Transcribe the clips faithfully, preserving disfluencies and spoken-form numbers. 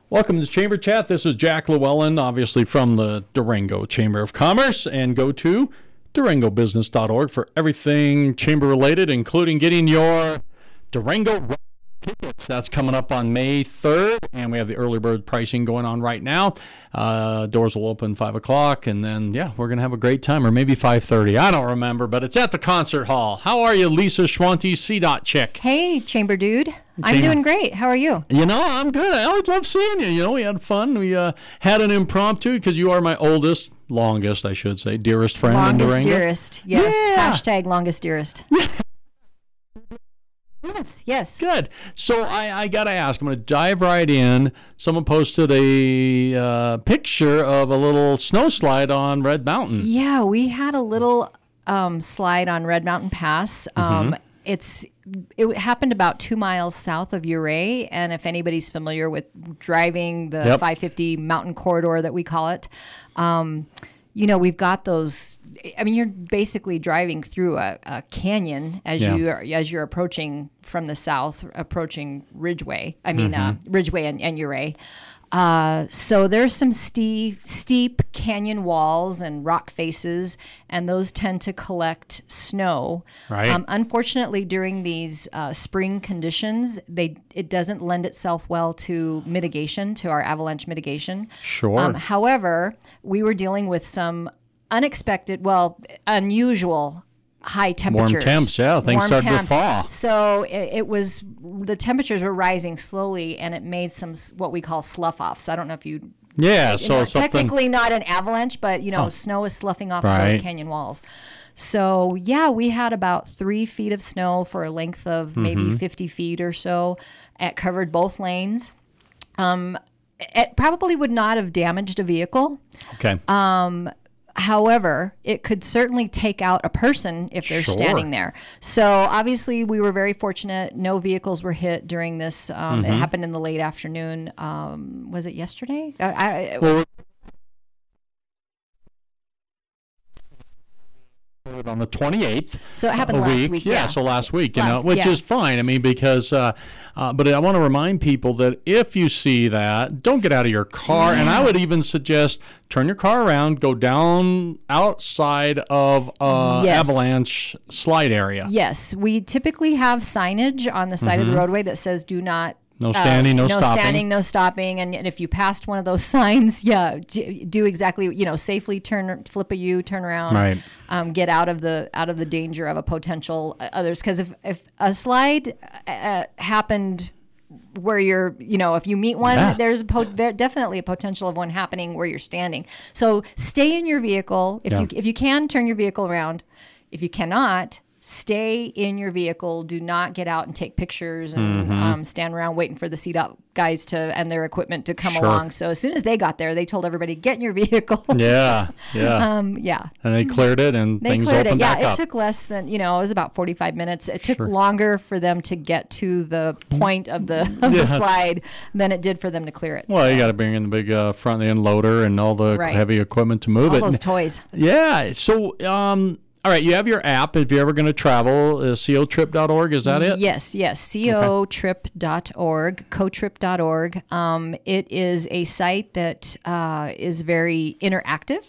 Welcome to Chamber Chat. This is Jack Llewellyn, obviously from the Durango Chamber of Commerce, and go to durango business dot org for everything chamber related, including getting your Durango tickets. That's coming up on May third, and we have the early bird pricing going on right now. Uh, doors will open five o'clock, and then, yeah, we're going to have a great time, or maybe five thirty. I don't remember, but it's at the concert hall. How are you, Lisa Schwante, C DOT chick? Hey, Chamber Dude. I'm doing great. How are you? You know, I'm good. I always love seeing you. You know, we had fun. We uh, had an impromptu because you are my oldest, longest, I should say, dearest friend longest in Durango. Dearest, yes. Yeah. Hashtag longest dearest. Yes, yes. Good. So I, I got to ask, I'm going to dive right in. Someone posted a uh, picture of a little snow slide on Red Mountain. Yeah, we had a little um, slide on Red Mountain Pass. Um, mm-hmm. It's It happened about two miles south of Ouray, and if anybody's familiar with driving the Yep. five fifty mountain corridor that we call it, um, you know, we've got those. I mean, you're basically driving through a, a canyon as Yeah. you are, as you're approaching from the south, approaching Ridgeway. I mean, Mm-hmm. uh, Ridgeway and, and Ouray. Uh, so there's some steep, steep canyon walls and rock faces, and those tend to collect snow. Right. Um, unfortunately, during these uh, spring conditions, they it doesn't lend itself well to mitigation, to our avalanche mitigation. Sure. Um, however, we were dealing with some unexpected, well, unusual high temperatures. Warm temps, yeah. Things Warm started to temps. thaw. So it, it was, the temperatures were rising slowly, and it made some s- what we call slough-offs. I don't know if you... Yeah, you so know, something... technically not an avalanche, but, you know, Oh. snow is sloughing off Right. those canyon walls. So, yeah, we had about three feet of snow for a length of maybe Mm-hmm. fifty feet or so. It covered both lanes. Um, it probably would not have damaged a vehicle. Okay. However, it could certainly take out a person if they're Sure. standing there. So obviously, we were very fortunate. No vehicles were hit during this. Um, Mm-hmm. It happened in the late afternoon. Um, was it yesterday? I, I, it Well, was, on the twenty-eighth. so it happened a last week. week. Yeah, Yeah. so last week, you Last- know, which yeah. is fine. I mean, because, uh, uh, but I want to remind people that if you see that, don't get out of your car. And I would even suggest turn your car around, go down outside of uh, Yes. avalanche slide area. Yes, we typically have signage on the side of the roadway that says "Do not." No standing, no no stopping. standing, no stopping. And, and if you passed one of those signs, yeah, do, do exactly, you know, safely turn, flip a U, turn around, Right. um, get out of the out of the danger of a potential uh, others. Because if if a slide uh, happened where you're, you know, if you meet one, Yeah. there's a po- there- definitely a potential of one happening where you're standing. So stay in your vehicle. If Yeah. you if you can, turn your vehicle around. If you cannot, stay in your vehicle. Do not get out and take pictures and Mm-hmm. um, stand around waiting for the C DOT guys to and their equipment to come Sure. along. So as soon as they got there, they told everybody, get in your vehicle. Yeah, yeah. um, yeah. And they cleared it, and They things cleared opened it. Yeah, back it up. took less than, you know, it was about forty-five minutes. It took longer for them to get to the point of the, of Yeah. the slide than it did for them to clear it. Well, So, you got to bring in the big uh, front end loader and all the Right. heavy equipment to move all it. those toys. Yeah. So, um, all right, you have your app. If you're ever going to travel, uh, co trip dot org, is that it? Yes, yes. co trip dot org, co trip dot org. Um, it is a site that uh, is very interactive.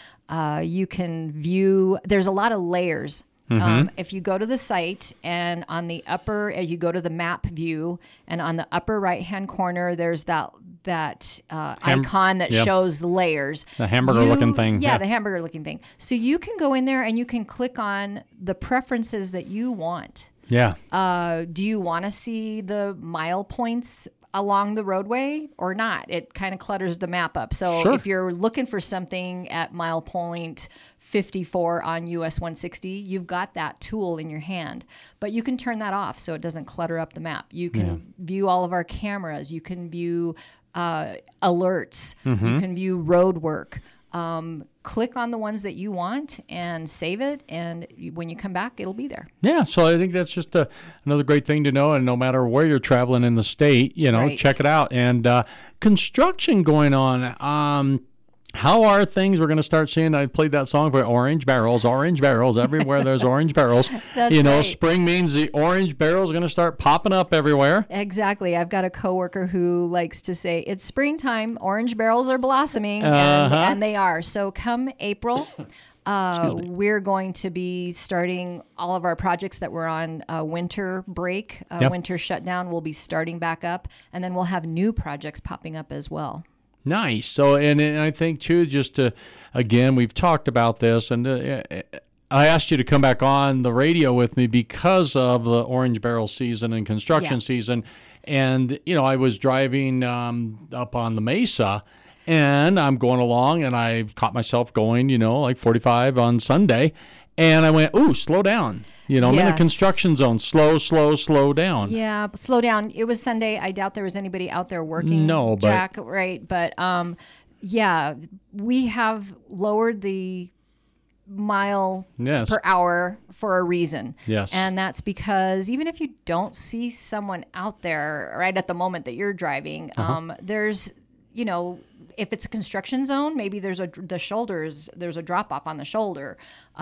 Uh, you can view, there's a lot of layers. Um, if you go to the site and on the upper, uh, you go to the map view, and on the upper right-hand corner, there's that that uh, Ham- icon that yep. shows the layers. The hamburger-looking You- thing, Yeah, yeah. the hamburger-looking thing. So you can go in there and you can click on the preferences that you want. Yeah. Uh, do you want to see the mile points along the roadway or not? It kind of clutters the map up. So Sure. if you're looking for something at mile point fifty-four on U S one sixty, you've got that tool in your hand. But you can turn that off so it doesn't clutter up the map. You can view all of our cameras. You can view uh, alerts. Mm-hmm. You can view road work. Um, click on the ones that you want and save it. And you- when you come back, it'll be there. Yeah, so I think that's just a, another great thing to know. And no matter where you're traveling in the state, you know, Right. check it out. And uh, construction going on. Um, How are things? We're going to start seeing, I played that song for orange barrels, orange barrels. Everywhere there's orange barrels. That's you know, right. Spring means the orange barrels are going to start popping up everywhere. Exactly. I've got a coworker who likes to say, it's springtime, orange barrels are blossoming, and, Uh-huh. and they are. So come April, uh, we're going to be starting all of our projects that were on uh, winter break, uh, Yep. winter shutdown. We'll be starting back up, and then we'll have new projects popping up as well. Nice. So, and, and I think, too, just to, again, we've talked about this, and uh, I asked you to come back on the radio with me because of the orange barrel season and construction Yeah. season. And, you know, I was driving um, up on the Mesa, and I'm going along, and I caught myself going, you know, like forty-five on Sunday. And I went, ooh, slow down. You know, I'm in a Yes. construction zone. Slow, slow, slow down. Yeah, but slow down. It was Sunday. I doubt there was anybody out there working. No, but- Jack, right? But um, yeah, we have lowered the mile Yes. per hour for a reason. Yes. And that's because even if you don't see someone out there right at the moment that you're driving, Uh-huh. um, there's, you know, if it's a construction zone, maybe there's a the shoulders, there's a drop off on the shoulder.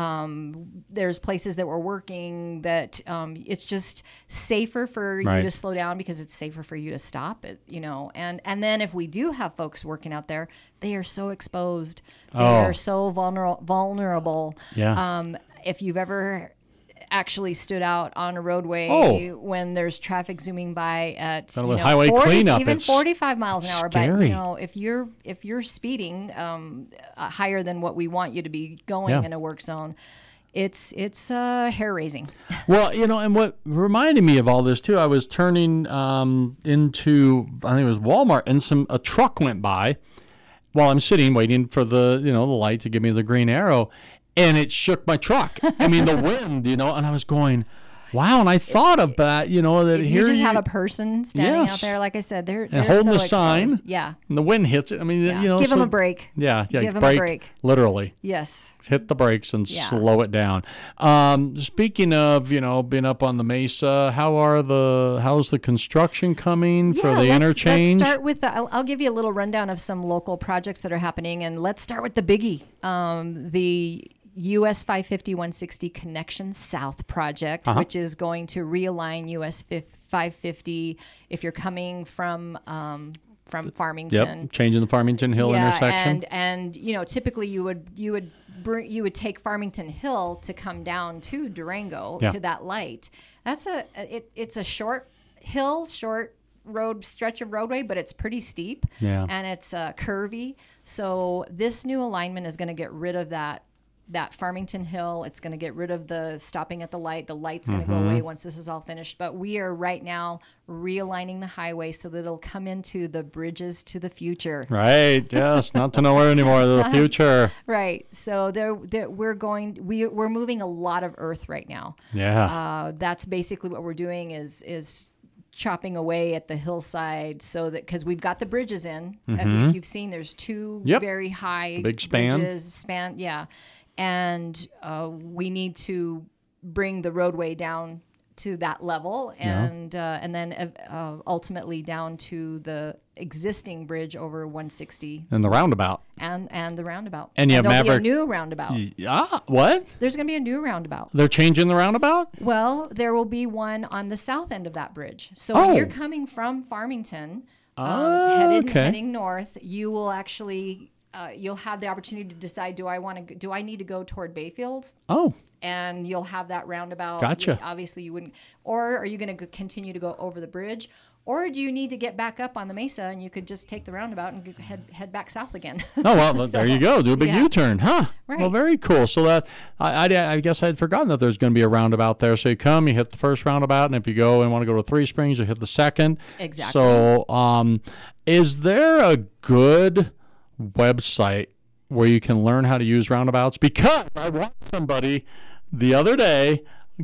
Um, there's places that we're working that um, it's just safer for Right. you to slow down because it's safer for you to stop it, you know. And and then if we do have folks working out there, they are so exposed, they Oh. are so vulnerable. Vulnerable. Yeah. Um, if you've ever actually stood out on a roadway Oh. when there's traffic zooming by at Kind of you a know, highway forty, cleanup, even it's forty-five miles an hour. But scary. you know, if you're if you're speeding um, uh, higher than what we want you to be going Yeah. in a work zone, it's it's uh, hair raising. Well, you know, and what reminded me of all this too, I was turning um, into, I think it was Walmart, and some a truck went by while I'm sitting waiting for the, you know, the light to give me the green arrow, and it shook my truck. I mean, the wind, you know, and I was going, wow. And I thought about, you know, that If here you just you, have a person standing Yes. out there, like I said, they're, and they're holding so the sign, exposed. Yeah. and the wind hits it. I mean, Yeah. you know, Give them so- a break. Yeah, yeah, Give 'em a break, break. literally. Yes. Hit the brakes and Yeah. slow it down. Um, speaking of, you know, being up on the Mesa, how are the how's the construction coming for Yeah, the let's, interchange? Let's start with the. I'll, I'll give you a little rundown of some local projects that are happening, and let's start with the biggie, um, the U S five fifty one sixty Connection South project, Uh-huh. which is going to realign U S five fifty if you're coming from um, from Farmington. Yep, changing the Farmington Hill Yeah, intersection. and and you know, typically you would you would bring you would take Farmington Hill to come down to Durango Yeah. to that light. That's a it, it's a short hill, short road stretch of roadway, but it's pretty steep. Yeah. And it's uh, curvy. So this new alignment is going to get rid of that that Farmington Hill. It's going to get rid of the stopping at the light. The light's going to Mm-hmm. go away once this is all finished. But we are right now realigning the highway so that it'll come into the bridges to the future. Right. Yes. Not to nowhere anymore. The future. Right. So there, there we're going. We we're moving a lot of earth right now. Yeah. Uh, that's basically what we're doing. Is is chopping away at the hillside so that because we've got the bridges in. If, if you've seen, there's two Mm-hmm. Yep. very high The big span. bridges, span. Yeah, and uh, we need to bring the roadway down to that level and uh, and then uh, ultimately down to the existing bridge over one sixty and the roundabout. and and the roundabout. And you have there'll Maverick- be a new roundabout. Yeah. What? There's going to be a new roundabout. They're changing the roundabout? Well, there will be one on the south end of that bridge. So Oh. when you're coming from Farmington, um, Oh, headed, okay. heading north, you will actually uh, you'll have the opportunity to decide: do I want to? Do I need to go toward Bayfield? Oh. And you'll have that roundabout. Gotcha. You- obviously, you wouldn't. Or are you going to continue to go over the bridge? Or do you need to get back up on the mesa and you could just take the roundabout and go- head head back south again? Oh, well, So, there you go. Do a big yeah. U-turn, huh? Right. Well, very cool. So that I, I, I guess I'd forgotten that there's going to be a roundabout there. So you come, you hit the first roundabout, and if you go and want to go to Three Springs, you hit the second. Exactly. So, um, is there a good website where you can learn how to use roundabouts? Because I watched somebody the other day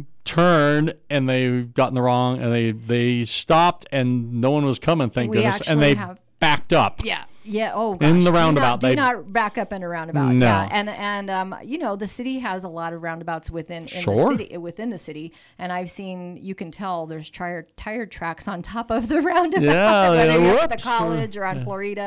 turn and they got in the wrong and they they stopped and no one was coming, thank We goodness, and actually they have- backed up. Yeah. Yeah. Oh, gosh. In the Do not- roundabout, Do they- not, back up in a roundabout. No. Yeah. And and um, you know, the city has a lot of roundabouts within in Sure. the city within the city, and I've seen. You can tell there's tire tire tracks on top of the roundabout. Yeah, whether yeah, you're at the whoops. college or on Florida.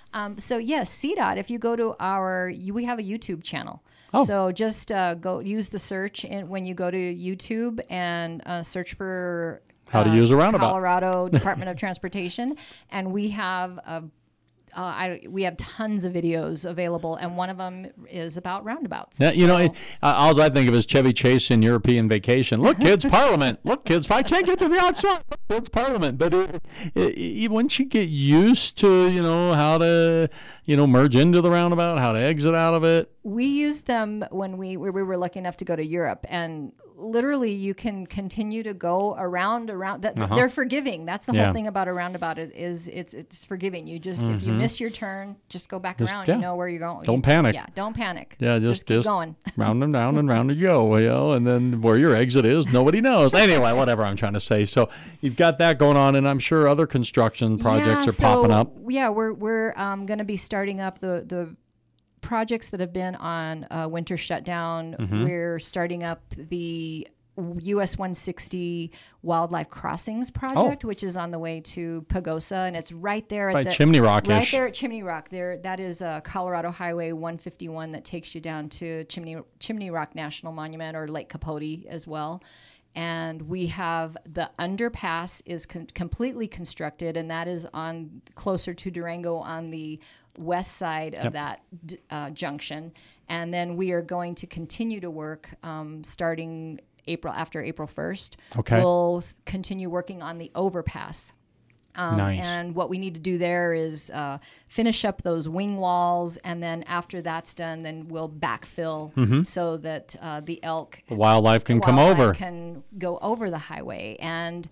Um, so yes, C DOT. If you go to our, you, we have a YouTube channel. Oh. So just uh, go use the search in, when you go to YouTube and uh, search for how to uh, use a roundabout. Colorado Department of Transportation, and we have a Uh, I, we have tons of videos available, and one of them is about roundabouts. Yeah, you So- know, it, uh, all I think of is Chevy Chase in European Vacation. Look, kids, Parliament. Look, kids, I can't get to the outside. Look, kids, Parliament. But it, it, it, once you get used to, you know, how to, you know, merge into the roundabout, how to exit out of it. We used them when we we were lucky enough to go to Europe, and literally you can continue to go around around that Uh-huh. they're forgiving. That's the Yeah. whole thing about a roundabout. It is it's it's forgiving. You just if you miss your turn, just go back Just- around. yeah. You know where you're going. Don't You- panic. Yeah, don't panic. Yeah, just, keep just going. round and round and round you go, you know, and then where your exit is, nobody knows. Anyway, whatever I'm trying to say. So you've got that going on, and I'm sure other construction projects yeah, are popping so, up. Yeah, we're we're um, going to be starting up the the projects that have been on uh, winter shutdown. Mm-hmm. We're starting up the U S one sixty Wildlife Crossings project, which is on the way to Pagosa, and it's right there at By the Chimney Rock-ish. right there at Chimney Rock. There, that is uh, Colorado Highway one fifty-one that takes you down to Chimney Chimney Rock National Monument or Lake Capote as well. And we have the underpass is con- completely constructed, and that is on closer to Durango on the west side of Yep. that d- uh, junction. And then we are going to continue to work um, starting April after April first. Okay. We'll s- continue working on the overpass. Um, Nice. And what we need to do there is uh, finish up those wing walls, and then after that's done, then we'll backfill so that uh, the elk The wildlife can come wildlife over. can go over the highway. And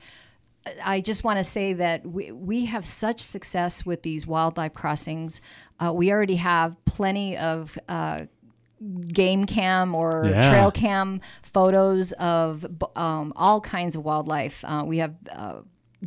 I just want to say that we, we have such success with these wildlife crossings. Uh, we already have plenty of uh, game cam or Yeah. trail cam photos of um, all kinds of wildlife. Uh, we have uh,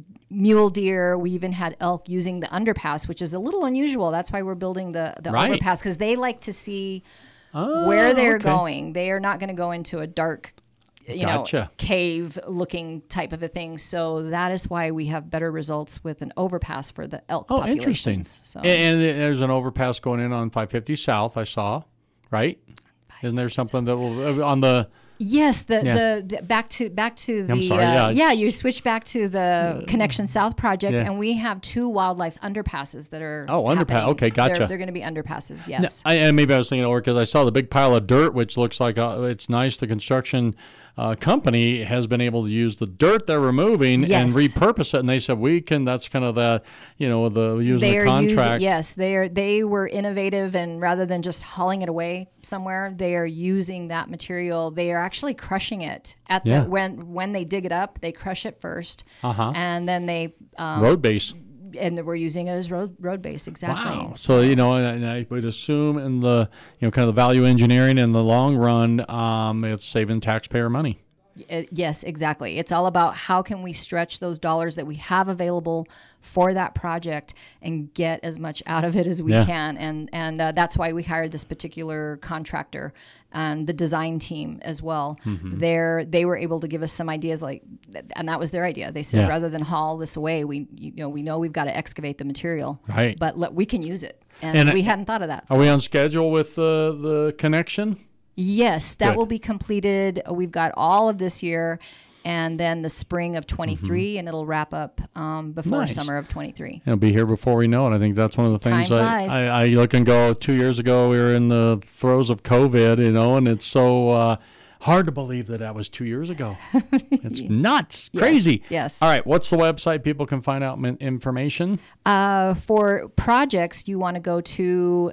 mule deer. We even had elk using the underpass, which is a little unusual. That's why we're building the, the Right. overpass, because they like to see Oh, where they're okay. going. They are not going to go into a dark, you Gotcha. know, cave looking type of a thing. So that is why we have better results with an overpass for the elk Oh, interesting. populations. So And, and there's an overpass going in on five fifty South, I saw, right? Isn't there something that will, on the, yes, the, Yeah. the the back to back to the I'm sorry, uh, yeah, yeah, it's- you switch back to the Connection South project, Yeah. and we have two wildlife underpasses that are Oh, underpass. happening. Okay, gotcha. They're, they're going to be underpasses. Yes. I, and maybe I was thinking over because I saw the big pile of dirt, which looks like uh, it's nice. The construction uh, company has been able to use the dirt they're removing Yes. and repurpose it. And they said we can. That's kind of the, you know, the using they the are contract. using yes they are they were innovative, and rather than just hauling it away somewhere, they are using that material. They are actually crushing it at Yeah. the when when they dig it up, they crush it first, Uh-huh. and then they um, Road base. and we're using it as road road base exactly. Wow. So, you know, and I would assume in the, you know, kind of the value engineering in the long run, um, it's saving taxpayer money. Uh, yes, exactly. It's all about how can we stretch those dollars that we have available for that project and get as much out of it as we Yeah. can. And and uh, that's why we hired this particular contractor and the design team as well. Mm-hmm. They're, they were able to give us some ideas, like, and that was their idea. They said, Yeah. rather than haul this away, we you know we know we've got to excavate the material, Right. but let, we can use it. And, And, uh, we hadn't thought of that. Are so- we on schedule with the the connection? Yes, that Good. will be completed. We've got all of this year, and then the spring of twenty-three, and it'll wrap up um, before Nice. summer of twenty-three. It'll be here before we know it. I think that's one of the things Time I, flies. I, I look and go, two years ago, we were in the throes of COVID, you know, and it's so uh, hard to believe that that was two years ago. It's nuts, crazy. yes. All right. What's the website people can find out min- information? Uh, for projects, you want to go to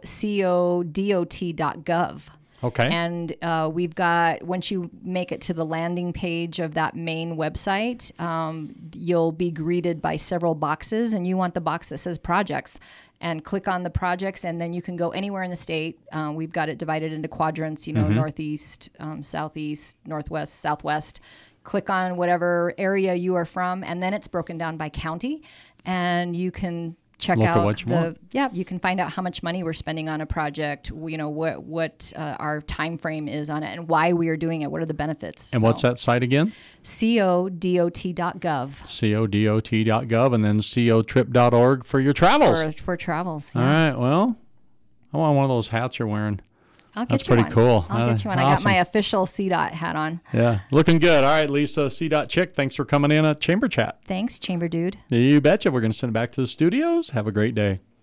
codot dot gov. Okay. And uh, we've got, once you make it to the landing page of that main website, um, you'll be greeted by several boxes, and you want the box that says projects. And click on the projects, and then you can go anywhere in the state. Uh, we've got it divided into quadrants, you know, northeast, um, southeast, northwest, southwest. Click on whatever area you are from, and then it's broken down by county. And you can check Look at out what you the want. yeah. You can find out how much money we're spending on a project. You know what what uh, our time frame is on it and why we are doing it. What are the benefits? And So, what's that site again? codot dot gov codot dot gov and then cotrip dot org for your travels. for for travels. All Yeah. right. Well, I want one of those hats you're wearing. I'll get That's you pretty one. cool. I'll Uh, get you one. I awesome. got my official C DOT hat on. Yeah. Looking good. All right, Lisa, C. Chick, thanks for coming in at Chamber Chat. Thanks, Chamber Dude. You betcha. We're going to send it back to the studios. Have a great day.